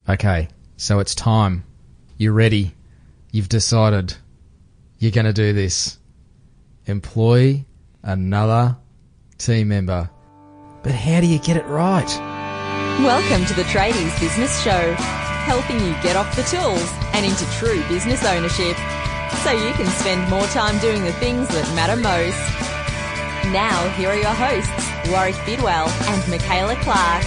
Okay, so it's time. You're ready. You've decided you're going to do this. Employ another team member. But how do you get it right? Welcome to the Tradies Business Show, helping you get off the tools and into true business ownership, so you can spend more time doing the things that matter most. Now, here are your hosts, Warwick Bidwell and Michaela Clark.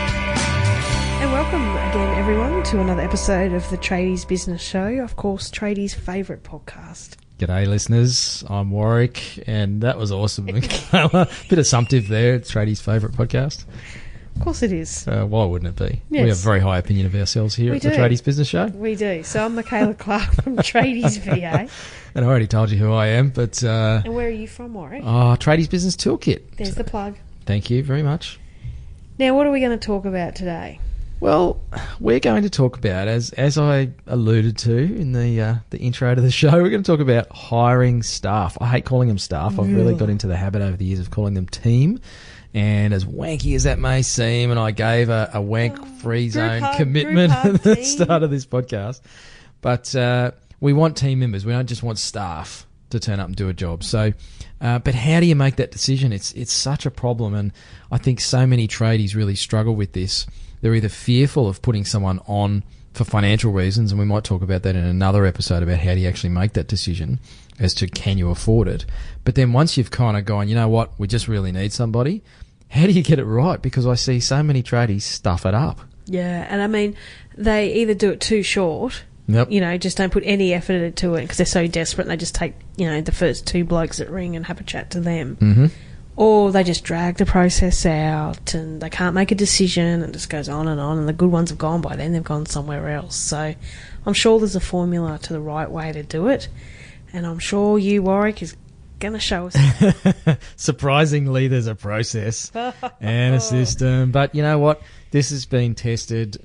And welcome again, everyone, to another episode of the Tradies Business Show, of course, Tradies' favourite podcast. G'day, listeners. I'm Warwick, and that was awesome, Michaela. Bit assumptive there. It's Tradies' favourite podcast. Of course it is. Why wouldn't it be? Yes. We have a very high opinion of ourselves here at the Tradies Business Show. We do. So I'm Michaela Clark from Tradies VA. And I already told you who I am, but... and where are you from, Warwick? Tradies Business Toolkit. There's the plug. Thank you very much. Now, what are we going to talk about today? Well, we're going to talk about, as I alluded to in the intro to the show, we're going to talk about hiring staff. I hate calling them staff. I've really got into the habit over the years of calling them team. And as wanky as that may seem, and I gave a wank-free zone commitment at the start of this podcast, but we want team members. We don't just want staff to turn up and do a job. So, but how do you make that decision? It's such a problem, and I think so many tradies really struggle with this. They're either fearful of putting someone on for financial reasons, and we might talk about that in another episode about how do you actually make that decision as to can you afford it. But then once you've kind of gone, you know what, we just really need somebody, how do you get it right? Because I see so many tradies stuff it up. Yeah, and I mean, they either do it too short, just don't put any effort into it because they're so desperate and they just take, the first two blokes that ring and have a chat to them. Mm-hmm. Or they just drag the process out and they can't make a decision and it just goes on and the good ones have gone by then, they've gone somewhere else. So I'm sure there's a formula to the right way to do it, and I'm sure you, Warwick, is going to show us. Surprisingly, there's a process and a system. But you know what? This has been tested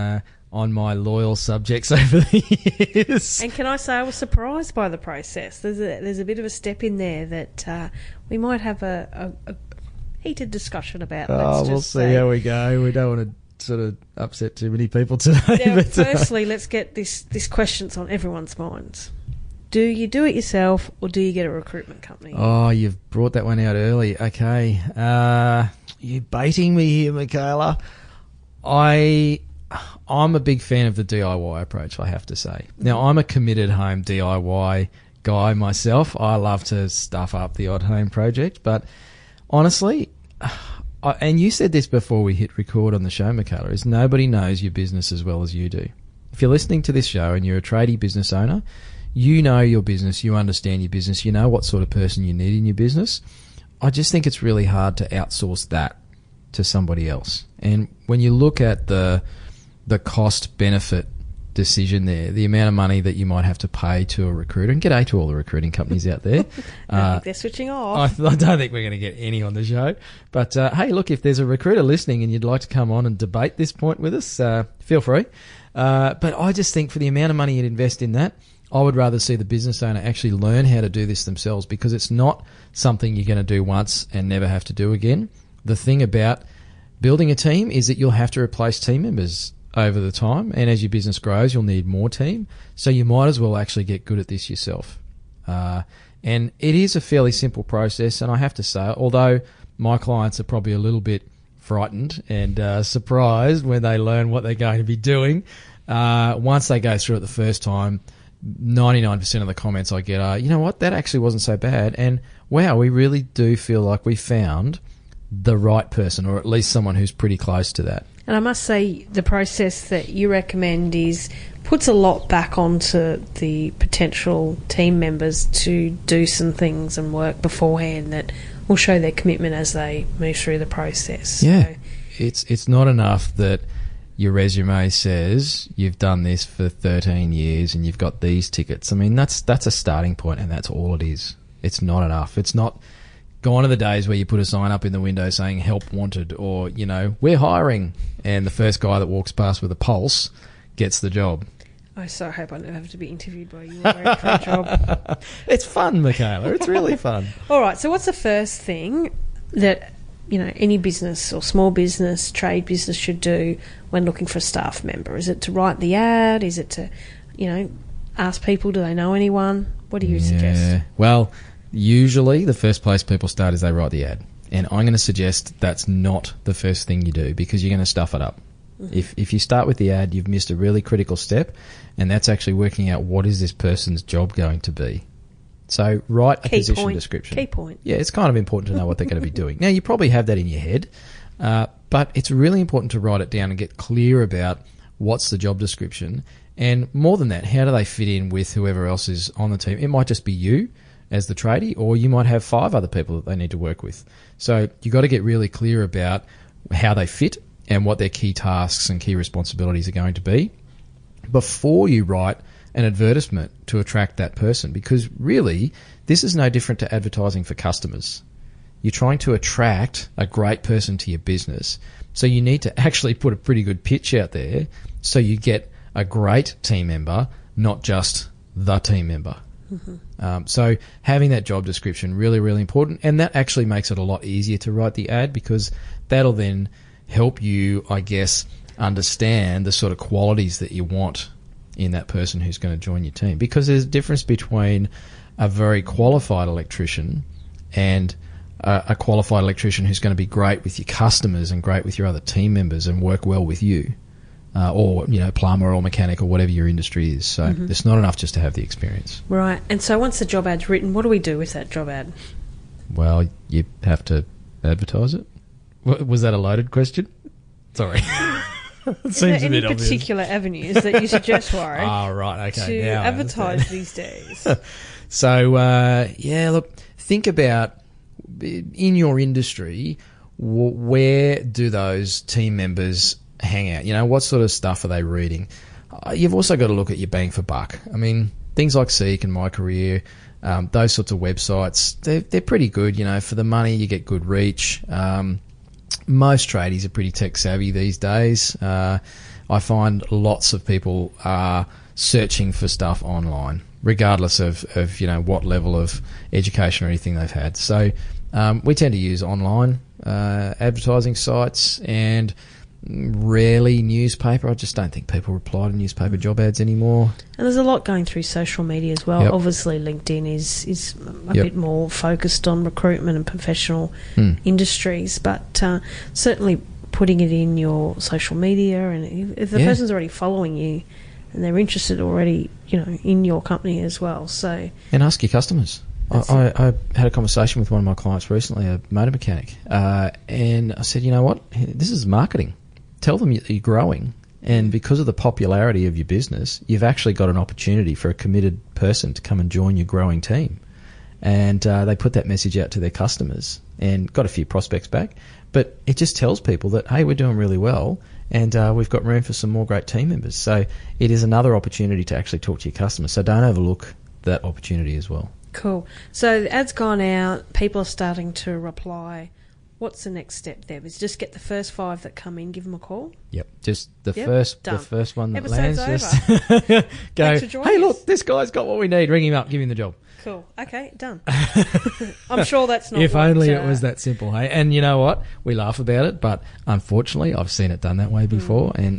on my loyal subjects over the years. And can I say I was surprised by the process. There's a bit of a step in there that we might have a heated discussion about. We'll see how we go. We don't want to sort of upset too many people today. Now, firstly, let's get this question's on everyone's minds. Do you do it yourself or do you get a recruitment company? Oh, you've brought that one out early. Okay. You're baiting me here, Michaela. I'm a big fan of the DIY approach, I have to say. Now, I'm a committed home DIY guy myself. I love to stuff up the odd home project, but honestly, and you said this before we hit record on the show, Michaela, is nobody knows your business as well as you do. If you're listening to this show and you're a tradie business owner, you know your business, you understand your business, you know what sort of person you need in your business. I just think it's really hard to outsource that to somebody else. And when you look at the cost-benefit decision there, the amount of money that you might have to pay to a recruiter, and g'day to all the recruiting companies out there. I think they're switching off. I don't think we're going to get any on the show. But, hey, look, if there's a recruiter listening and you'd like to come on and debate this point with us, feel free. But I just think for the amount of money you'd invest in that, I would rather see the business owner actually learn how to do this themselves, because it's not something you're going to do once and never have to do again. The thing about building a team is that you'll have to replace team members over the time, and as your business grows, you'll need more team. So you might as well actually get good at this yourself. And it is a fairly simple process, and I have to say, although my clients are probably a little bit frightened and surprised when they learn what they're going to be doing, once they go through it the first time, 99% of the comments I get are, you know what, that actually wasn't so bad, and wow, we really do feel like we found the right person, or at least someone who's pretty close to that. And I must say, the process that you recommend puts a lot back onto the potential team members to do some things and work beforehand that will show their commitment as they move through the process. Yeah, so it's not enough that your resume says you've done this for 13 years and you've got these tickets. I mean, that's a starting point, and that's all it is. It's not enough. It's not... Gone are the days where you put a sign up in the window saying help wanted, or, we're hiring, and the first guy that walks past with a pulse gets the job. I so hope I never have to be interviewed by you for a job. It's fun, Michaela. It's really fun. All right, so what's the first thing that any business or small business, trade business should do when looking for a staff member? Is it to write the ad? Is it to, ask people, do they know anyone? What do you suggest? Well, usually the first place people start is they write the ad. And I'm going to suggest that's not the first thing you do, because you're going to stuff it up. Mm-hmm. If you start with the ad, you've missed a really critical step, and that's actually working out what is this person's job going to be. So write a position description. Key point. Yeah, it's kind of important to know what they're going to be doing. Now, you probably have that in your head, but it's really important to write it down and get clear about what's the job description. And more than that, how do they fit in with whoever else is on the team? It might just be you as the tradie, or you might have 5 other people that they need to work with. So you've got to get really clear about how they fit and what their key tasks and key responsibilities are going to be before you write an advertisement to attract that person, because really this is no different to advertising for customers. You're trying to attract a great person to your business, so you need to actually put a pretty good pitch out there so you get a great team member, not just the team member. Mm-hmm. So having that job description, really, really important, and that actually makes it a lot easier to write the ad, because that'll then help you, I guess, understand the sort of qualities that you want in that person who's going to join your team. Because there's a difference between a very qualified electrician and a qualified electrician who's going to be great with your customers and great with your other team members and work well with you, or plumber or mechanic or whatever your industry is. So it's not enough just to have the experience. Right. And so once the job ad's written, what do we do with that job ad? Well, you have to advertise it. Was that a loaded question? Sorry. Is there any particular avenues that you suggest, Warwick? Right, okay. To advertise these days? So, look, think about, in your industry, where do those team members hang out? What sort of stuff are they reading? You've also got to look at your bang for buck. I mean, things like Seek and My Career, those sorts of websites, they're pretty good. For the money, you get good reach. Most tradies are pretty tech savvy these days. I find lots of people are searching for stuff online, regardless of what level of education or anything they've had. So we tend to use online advertising sites, and rarely newspaper. I just don't think people reply to newspaper job ads anymore. And there's a lot going through social media as well. Yep. Obviously, LinkedIn is a bit more focused on recruitment and professional industries, but certainly putting it in your social media, and if the person's already following you and they're interested already, in your company as well. So, and ask your customers. I had a conversation with one of my clients recently, a motor mechanic, and I said, you know what, this is marketing. Tell them you're growing, and because of the popularity of your business, you've actually got an opportunity for a committed person to come and join your growing team. And they put that message out to their customers and got a few prospects back. But it just tells people that, hey, we're doing really well, and we've got room for some more great team members. So it is another opportunity to actually talk to your customers. So don't overlook that opportunity as well. Cool. So the ad's gone out. People are starting to reply. What's the next step there? Is just get the first 5 that come in, give them a call? Yep. Just the first one that Episode's lands. over. Just go, hey, look, us. this guy's got what we need. Ring him up. Give him the job. Cool. Okay, done. I'm sure that's not If only it was that simple, hey? And you know what? We laugh about it, but unfortunately, I've seen it done that way before, and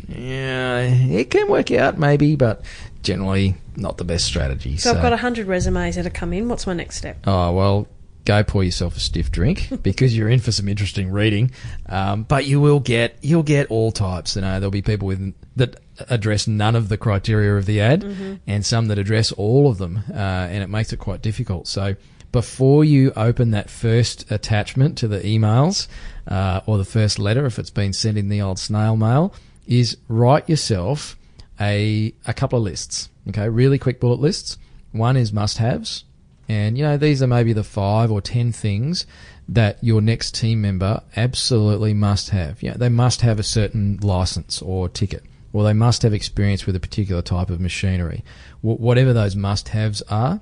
it can work out maybe, but generally not the best strategy. So I've got 100 resumes that have come in. What's my next step? Oh, well, go pour yourself a stiff drink because you're in for some interesting reading. But you'll get all types. There'll be people that address none of the criteria of the ad, and some that address all of them, and it makes it quite difficult. So before you open that first attachment to the emails, or the first letter, if it's been sent in the old snail mail, is write yourself a couple of lists. Okay, really quick bullet lists. One is must-haves. And, these are maybe the 5 or 10 things that your next team member absolutely must have. They must have a certain license or ticket, or they must have experience with a particular type of machinery, whatever those must-haves are.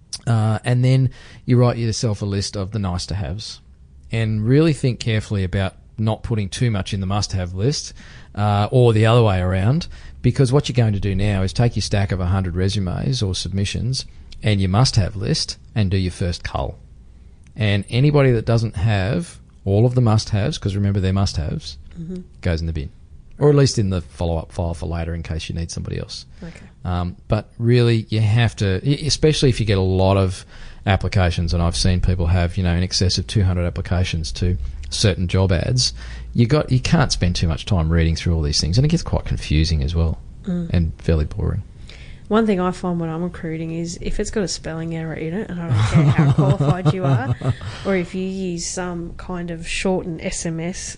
And then you write yourself a list of the nice-to-haves, and really think carefully about not putting too much in the must-have list, or the other way around, because what you're going to do now is take your stack of 100 resumes or submissions and your must-have list and do your first cull. And anybody that doesn't have all of the must-haves, because remember they're must-haves, goes in the bin. Or at least in the follow-up file for later in case you need somebody else. Okay. But really, you have to, especially if you get a lot of applications, and I've seen people have, in excess of 200 applications to certain job ads, you can't spend too much time reading through all these things, and it gets quite confusing as well and fairly boring. One thing I find when I'm recruiting is if it's got a spelling error in it, and I don't care how qualified you are, or if you use some kind of shortened SMS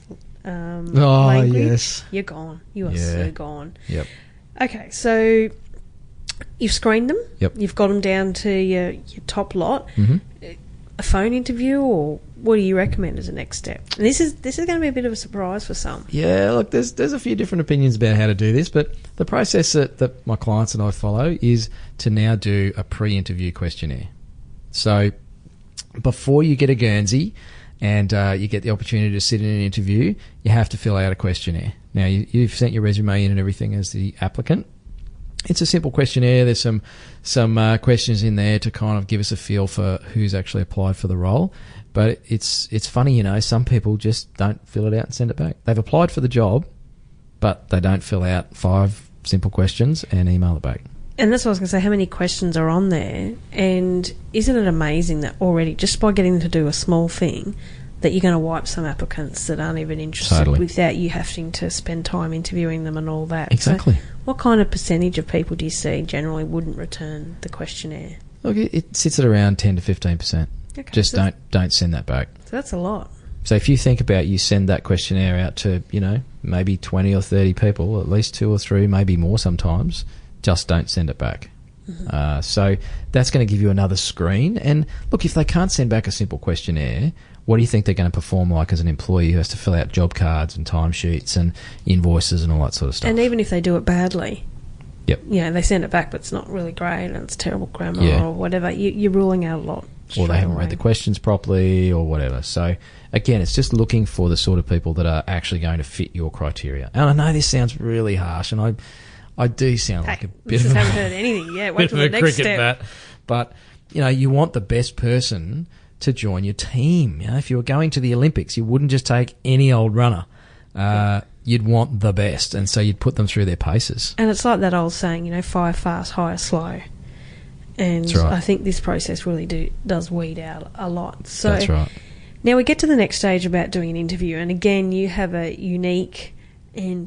language, yes. you're gone. You are so gone. Yep. Okay, so you've screened them. Yep. You've got them down to your top lot. Mm-hmm. A phone interview, or what do you recommend as a next step? And this is going to be a bit of a surprise for some. Yeah, look, there's a few different opinions about how to do this, but the process that my clients and I follow is to now do a pre-interview questionnaire. So before you get a Guernsey and you get the opportunity to sit in an interview, you have to fill out a questionnaire. Now, you've sent your resume in and everything as the applicant. It's a simple questionnaire. There's some questions in there to kind of give us a feel for who's actually applied for the role. But it's funny, some people just don't fill it out and send it back. They've applied for the job, but they don't fill out 5 simple questions and email it back. And that's what I was going to say, how many questions are on there? And isn't it amazing that already, just by getting them to do a small thing, that you're going to wipe some applicants that aren't even interested Totally. without you having to spend time interviewing them and all that. Exactly. So what kind of percentage of people do you see generally wouldn't return the questionnaire? Look, it sits at around 10 to 15%. Okay, Just so don't send that back. So that's a lot. So if you think about, you send that questionnaire out to, maybe 20 or 30 people, at least 2 or 3, maybe more sometimes, just don't send it back. Mm-hmm. So that's going to give you another screen. And look, if they can't send back a simple questionnaire, what do you think they're going to perform like as an employee who has to fill out job cards and timesheets and invoices and all that sort of stuff? And even if they do it badly, yep, they send it back, but it's not really great and it's terrible grammar or whatever, you're ruling out a lot. Or they haven't read the questions properly or whatever. So, again, it's just looking for the sort of people that are actually going to fit your criteria. And I know this sounds really harsh, and I do sound like a bit of a... haven't heard anything yet. Wait till the next cricket step. bat. But, you want the best person to join your team. If you were going to the Olympics, you wouldn't just take any old runner. You'd want the best, and so you'd put them through their paces. And it's like that old saying, fire fast, hire slow. And That's right. I think this process really does weed out a lot. So That's right. Now we get to the next stage about doing an interview, and again, you have a unique and,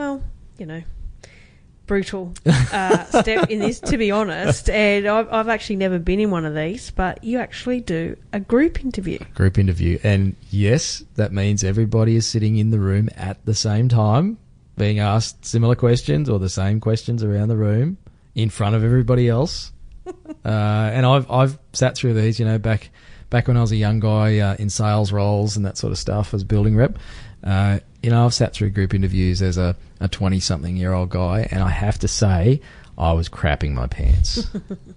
brutal step in this, to be honest. And I've actually never been in one of these, but you actually do a group interview. Group interview. And yes, that means everybody is sitting in the room at the same time, being asked similar questions or the same questions around the room in front of everybody else. And I've sat through these, back when I was a young guy in sales roles and that sort of stuff as building rep. I've sat through group interviews as a 20-something-year-old guy, and I have to say I was crapping my pants.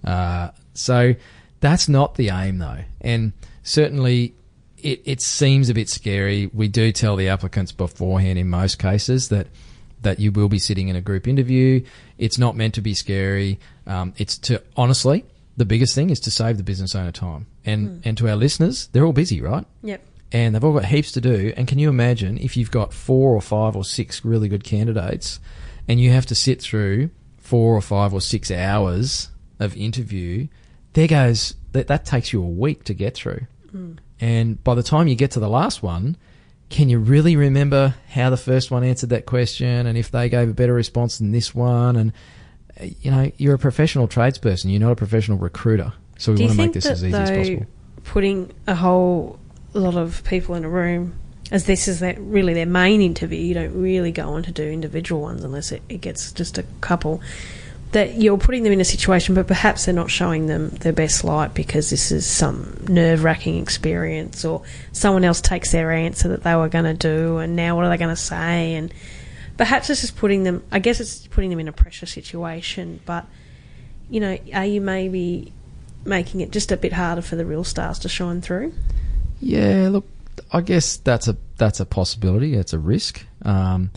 So that's not the aim, though. And certainly it seems a bit scary. We do tell the applicants beforehand in most cases that you will be sitting in a group interview. It's not meant to be scary. It's to, honestly, the biggest thing is to save the business owner time. And to our listeners, they're all busy, right? Yep. And they've all got heaps to do. And can you imagine if you've got 4 or 5 or 6 really good candidates and you have to sit through 4 or 5 or 6 hours of interview, that takes you a week to get through. And by the time you get to the last one, can you really remember how the first one answered that question and if they gave a better response than this one? And, you're a professional tradesperson. You're not a professional recruiter. So we want to make this as easy as possible. Putting a whole lot of people in a room, as this is really their main interview, you don't really go on to do individual ones unless it gets just a couple, that you're putting them in a situation, but perhaps they're not showing them their best light because this is some nerve-wracking experience, or someone else takes their answer that they were going to do and now what are they going to say? And perhaps it's just putting them in a pressure situation, but, are you maybe making it just a bit harder for the real stars to shine through? Yeah, look, I guess that's a possibility. It's a risk, and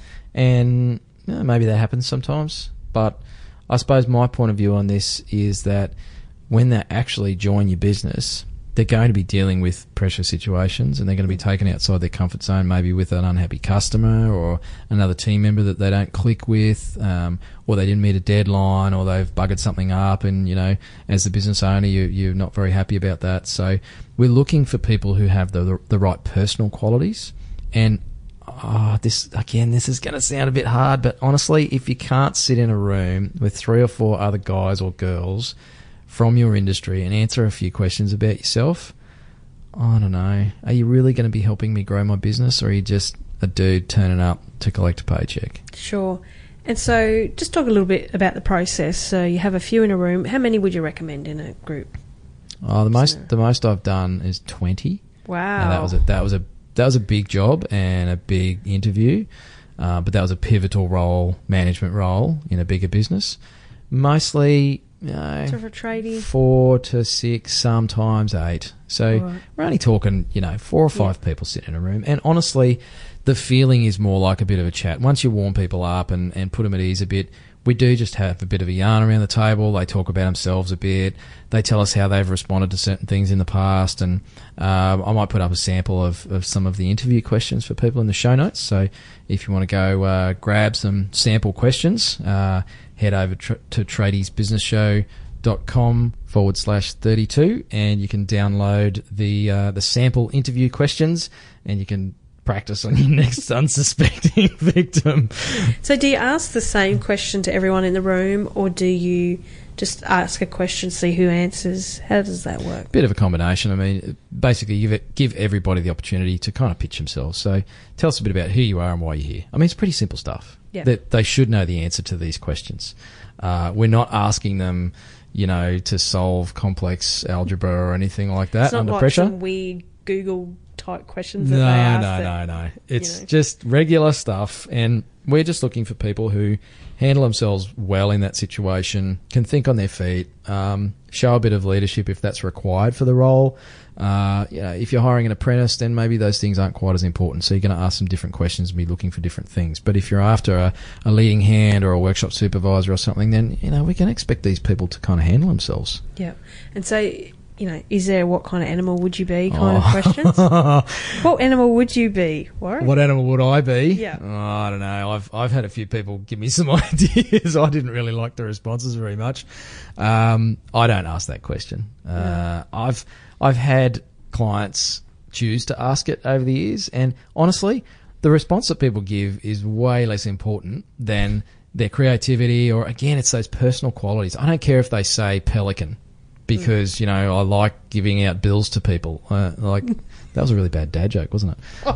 maybe that happens sometimes. But I suppose my point of view on this is that when they actually join your business, they're going to be dealing with pressure situations, and they're going to be taken outside their comfort zone, maybe with an unhappy customer or another team member that they don't click with, or they didn't meet a deadline, or they've buggered something up, and, you know, as the business owner, you're not very happy about that. So we're looking for people who have the right personal qualities. And this is going to sound a bit hard, but honestly, if you can't sit in a room with 3 or 4 other guys or girls from your industry and answer a few questions about yourself, I don't know. Are you really going to be helping me grow my business, or are you just a dude turning up to collect a paycheck? Sure. And so just talk a little bit about the process. So you have a few in a room. How many would you recommend in a group? Oh, the most I've done is 20. Wow. Now, that was a big job and a big interview, but that was a pivotal role, management role in a bigger business. Mostly, you know, so for a tradie, 4 to 6, sometimes 8. So right. We're only talking, you know, 4 or 5 people sitting in a room. And honestly, the feeling is more like a bit of a chat. Once you warm people up and put them at ease a bit, we do just have a bit of a yarn around the table. They talk about themselves a bit. They tell us how they've responded to certain things in the past. And I might put up a sample of some of the interview questions for people in the show notes. So if you want to go grab some sample questions, head over to tradiesbusinessshow.com/32, and you can download the sample interview questions, and you can practice on your next unsuspecting victim. So do you ask the same question to everyone in the room, or do you just ask a question, see who answers? How does that work? Bit of a combination. I mean, basically give everybody the opportunity to kind of pitch themselves. So tell us a bit about who you are and why you're here. I mean, it's pretty simple stuff. Yeah. That they should know the answer to these questions. We're not asking them, you know, to solve complex algebra or anything like that it's not under like pressure. Some weird Google type questions that they ask. No. It's just regular stuff, and we're just looking for people who handle themselves well in that situation, can think on their feet, show a bit of leadership if that's required for the role. You know, if you're hiring an apprentice, then maybe those things aren't quite as important. So you're going to ask some different questions and be looking for different things. But if you're after a leading hand or a workshop supervisor or something, then, you know, we can expect these people to kind of handle themselves. Yeah. And so, you know, is there what kind of animal would you be kind of questions? What animal would you be, Warwick? What animal would I be? Yeah. Oh, I don't know. I've had a few people give me some ideas. I didn't really like the responses very much. I don't ask that question. No. I've had clients choose to ask it over the years, and honestly, the response that people give is way less important than their creativity, or, again, it's those personal qualities. I don't care if they say pelican, because, you know, I like giving out bills to people. Like, that was a really bad dad joke, wasn't it? Did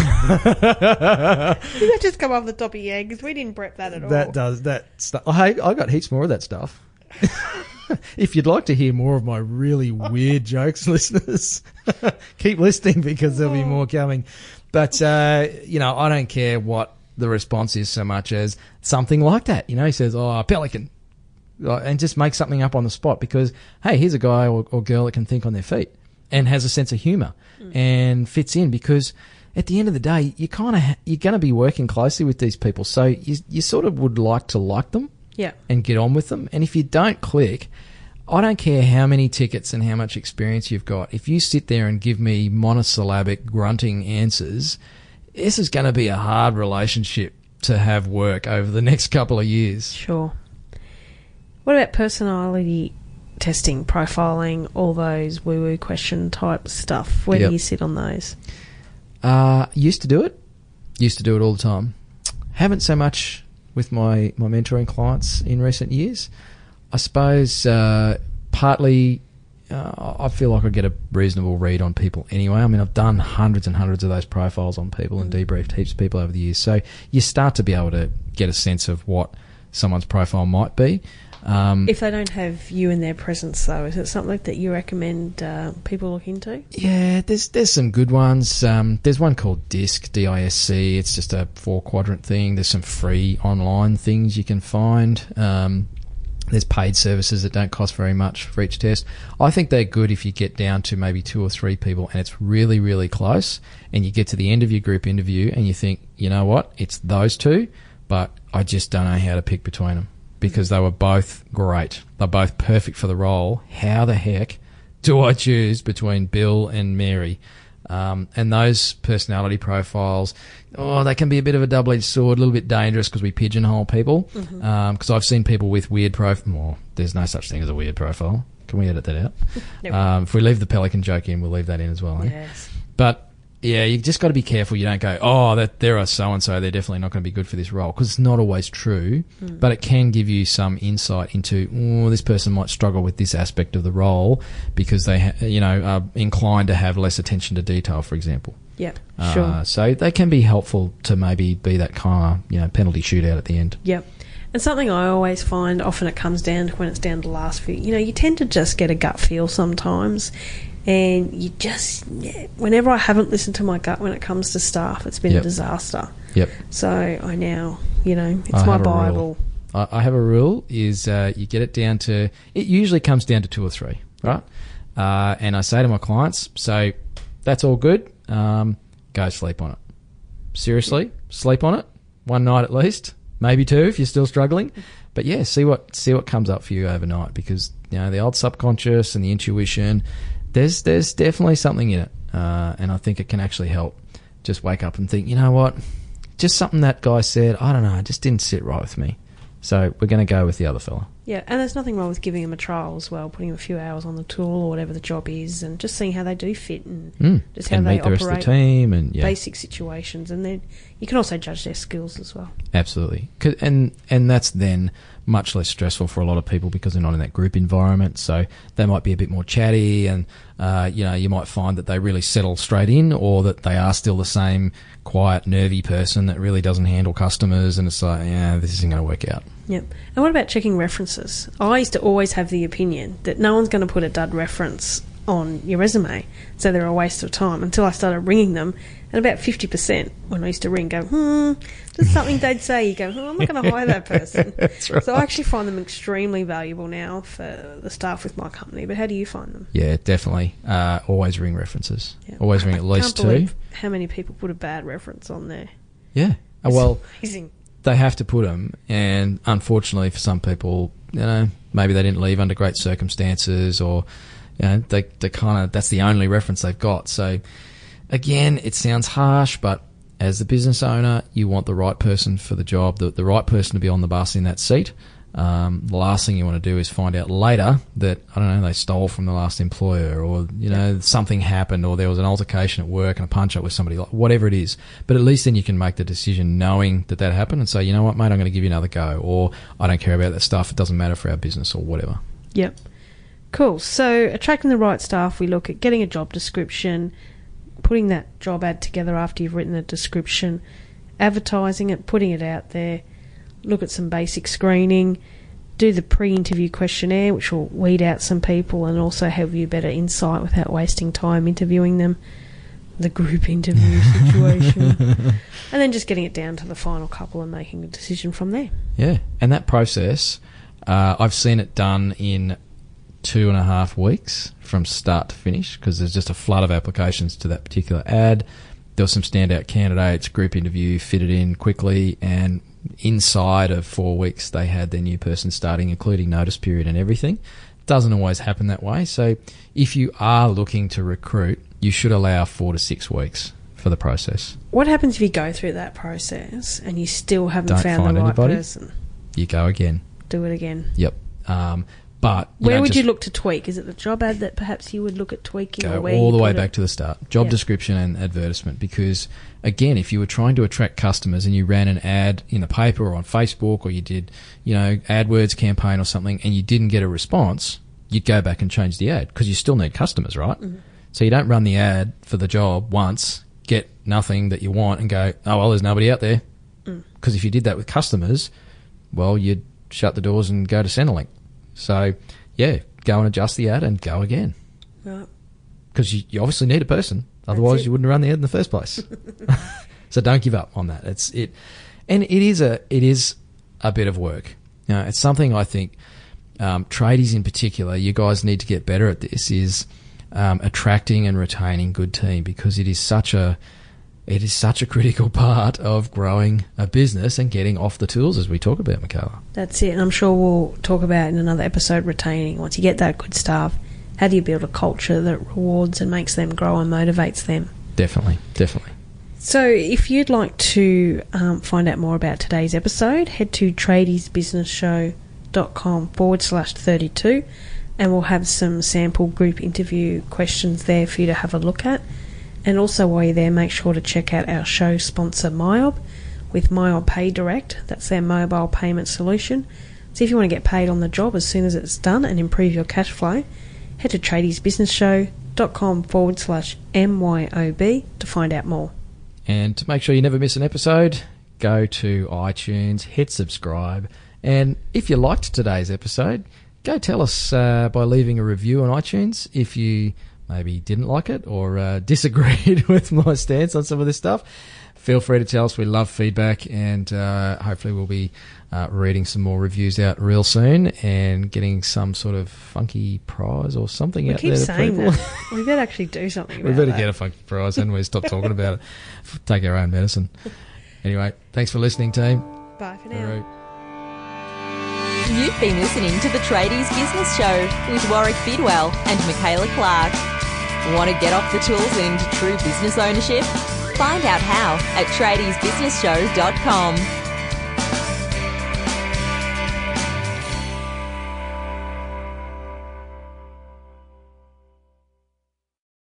that just come off the top of your head? Because we didn't prep that at all. That stuff. Oh, hey, I got heaps more of that stuff. If you'd like to hear more of my really weird jokes, listeners, keep listening, because there'll be more coming. But, you know, I don't care what the response is so much as something like that. You know, he says, oh, pelican. And just make something up on the spot, because, hey, here's a guy or girl that can think on their feet and has a sense of humour and fits in, because at the end of the day, you're going to be working closely with these people. So you sort of would like to like them. Yeah. And get on with them. And if you don't click, I don't care how many tickets and how much experience you've got. If you sit there and give me monosyllabic grunting answers, this is going to be a hard relationship to have work over the next couple of years. Sure. What about personality testing, profiling, all those woo-woo question type stuff? Where do you sit on those? Used to do it all the time. Haven't so much with my mentoring clients in recent years. I suppose partly I feel like I get a reasonable read on people anyway. I mean, I've done hundreds and hundreds of those profiles on people and debriefed heaps of people over the years. So you start to be able to get a sense of what someone's profile might be. If they don't have you in their presence, though, is it something that you recommend people look into? Yeah, there's some good ones. There's one called DISC, D-I-S-C. It's just a 4-quadrant thing. There's some free online things you can find. There's paid services that don't cost very much for each test. I think they're good if you get down to maybe 2 or 3 people and it's really, really close, and you get to the end of your group interview and you think, you know what, it's those 2, but I just don't know how to pick between them, because they were both great. They're both perfect for the role. How the heck do I choose between Bill and Mary? And those personality profiles, they can be a bit of a double-edged sword, a little bit dangerous because we pigeonhole people. Because I've seen people with weird profile. There's no such thing as a weird profile. Can we edit that out? Nope. If we leave the pelican joke in, we'll leave that in as well. Eh? Yes. But yeah, you just got to be careful. You don't go, that they're a so-and-so, they're definitely not going to be good for this role, because it's not always true. But it can give you some insight into, this person might struggle with this aspect of the role because they, are inclined to have less attention to detail, for example. Yep, sure. So they can be helpful to maybe be that kind of, penalty shootout at the end. Yep. And something I always find, often it comes down to when it's down to the last few, you tend to just get a gut feel sometimes. And you just, whenever I haven't listened to my gut when it comes to staff, it's been a disaster. Yep. So I now, it's my Bible. I have a rule is you get it down to, it usually comes down to 2 or 3, right? And I say to my clients, so that's all good, go sleep on it. Seriously, sleep on it, one night at least, maybe 2 if you're still struggling. But yeah, see what comes up for you overnight, because, the old subconscious and the intuition, there's definitely something in it, and I think it can actually help. Just wake up and think, you know what, just something that guy said, I don't know, it just didn't sit right with me. So we're going to go with the other fella. Yeah, and there's nothing wrong with giving him a trial as well, putting him a few hours on the tool or whatever the job is, and just seeing how they do fit and just how and they meet the rest operate of the team and basic situations. And then you can also judge their skills as well. Absolutely. And that's then much less stressful for a lot of people because they're not in that group environment. So they might be a bit more chatty, and you might find that they really settle straight in, or that they are still the same quiet, nervy person that really doesn't handle customers, and it's like, this isn't going to work out. Yep. And what about checking references? I used to always have the opinion that no one's going to put a dud reference on your resume, so they're a waste of time, until I started ringing them. And about 50% when I used to ring, go, there's something they'd say. You go, I'm not going to hire that person. That's right. So I actually find them extremely valuable now for the staff with my company. But how do you find them? Yeah, definitely. Always ring references. Yeah. Always ring at least 2. How many people put a bad reference on there? Yeah. It's amazing. They have to put them, and unfortunately for some people, maybe they didn't leave under great circumstances, or they kind of, that's the only reference they've got. So again, it sounds harsh, but as the business owner, you want the right person for the job, the right person to be on the bus in that seat. The last thing you want to do is find out later that, I don't know, they stole from the last employer, or, something happened, or there was an altercation at work and a punch up with somebody, like whatever it is. But at least then you can make the decision knowing that happened and say, you know what, mate, I'm going to give you another go, or I don't care about that stuff, it doesn't matter for our business, or whatever. Yep. Cool. So attracting the right staff, we look at getting a job description, putting that job ad together after you've written the description, advertising it, putting it out there, look at some basic screening, do the pre-interview questionnaire, which will weed out some people and also help you better insight without wasting time interviewing them, the group interview situation, and then just getting it down to the final couple and making a decision from there. Yeah, and that process, I've seen it done in 2.5 weeks from start to finish, because there's just a flood of applications to that particular ad. There were some standout candidates, group interview, fitted in quickly, and inside of 4 weeks they had their new person starting, including notice period and everything. Doesn't always happen that way. So if you are looking to recruit, you should allow 4 to 6 weeks for the process. What happens if you go through that process and you still haven't found the right person? You go again. Do it again. Yep. But where would you look to tweak? Is it the job ad that perhaps you would look at tweaking? Go all the way back to the start. Job description and advertisement. Because, again, if you were trying to attract customers and you ran an ad in the paper or on Facebook, or you did, AdWords campaign or something, and you didn't get a response, you'd go back and change the ad, because you still need customers, right? Mm-hmm. So you don't run the ad for the job once, get nothing that you want, and go, oh, well, there's nobody out there. Because if you did that with customers, well, you'd shut the doors and go to Centrelink. So, go and adjust the ad and go again. Right. Because you obviously need a person. Otherwise, you wouldn't run the ad in the first place. So don't give up on that. And it is a bit of work. It's something I think tradies in particular, you guys need to get better at this, is attracting and retaining good team, because it is such a critical part of growing a business and getting off the tools, as we talk about, Michaela. That's it. And I'm sure we'll talk about in another episode retaining. Once you get that good staff, how do you build a culture that rewards and makes them grow and motivates them? Definitely. So if you'd like to find out more about today's episode, head to tradiesbusinessshow.com/32 and we'll have some sample group interview questions there for you to have a look at. And also while you're there, make sure to check out our show sponsor MyOb with MyOb Pay Direct. That's their mobile payment solution. So if you want to get paid on the job as soon as it's done and improve your cash flow, head to tradiesbusinessshow.com/MYOB to find out more. And to make sure you never miss an episode, go to iTunes, hit subscribe, and if you liked today's episode, go tell us by leaving a review on iTunes if you maybe didn't like it or disagreed with my stance on some of this stuff. Feel free to tell us. We love feedback, and hopefully we'll be reading some more reviews out real soon and getting some sort of funky prize or something out there. We keep saying people. that. We better actually do something about We better that. get a funky prize and we stop talking about it. Take our own medicine. Anyway, thanks for listening, team. Bye for now. Hooroo. You've been listening to the Tradies Business Show with Warwick Bidwell and Michaela Clark. Want to get off the tools and into true business ownership? Find out how at tradiesbusinessshow.com.